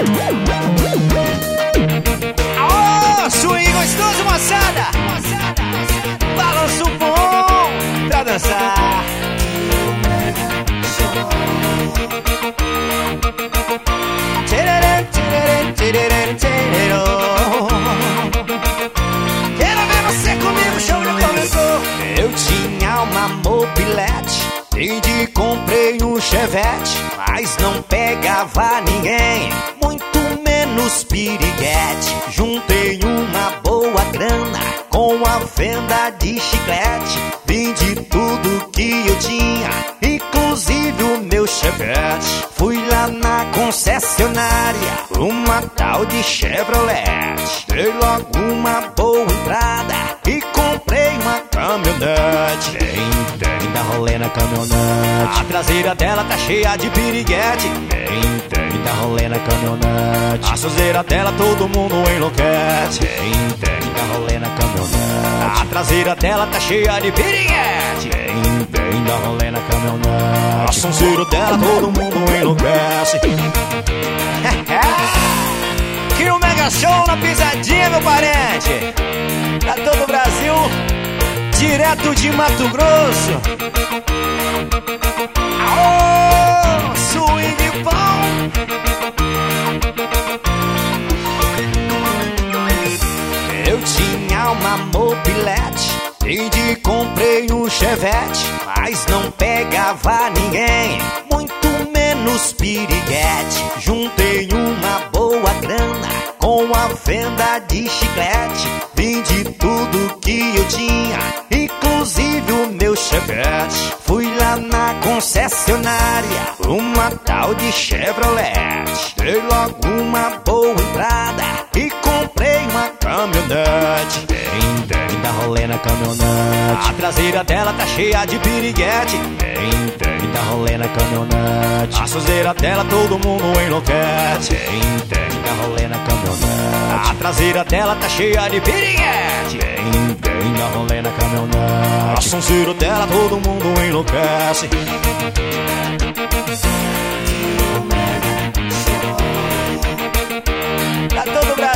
Aô, swing gostoso, moçada. Balança o bom pra dançar. Quero ver você comigo, o show já começou. Eu tinha uma mobilete, vendi, comprei um Chevette, mas não pegava ninguém, muito menos piriguete. Juntei uma boa grana com a venda de chiclete, vendi tudo que eu tinha, inclusive o meu Chevette. Fui lá na concessionária, uma tal de Chevrolet, dei logo uma boa entrada e comprei uma caminhonete. Tem, dá rolê na caminhonete, a traseira dela tá cheia de piriguete. Tem, dá rolê na caminhonete, a sujeira dela todo mundo enlouquece. Tem, dá rolê na caminhonete, a traseira dela tá cheia de piriguete. Tem, dá rolê na caminhonete, a sujeira dela todo mundo enlouquece. Que o Mega Show na pisadinha, meu parente, pra todo o Brasil, direto de Mato Grosso. Aô, swing bom. Eu tinha uma mobilete, vendi, comprei um Chevette, mas não pegava ninguém, muito menos piriguete. Juntei uma boa grana com a venda de chiclete, vendi tudo que eu tinha, inclusive o meu Chevette. Fui lá na concessionária, uma tal de Chevrolet, dei logo uma boa entrada e comprei uma caminhonete. Tem, dá rolê na caminhonete, a traseira dela tá cheia de piriguete. Tem, dá rolê na caminhonete, a sujeira dela todo mundo enlouquece. Tem, dá rolê na caminhonete, a traseira dela tá cheia de piriguete. Tem, dá rolê na caminhonete, a sujeira dela todo mundo enlouquece. Pra todo o Brasil,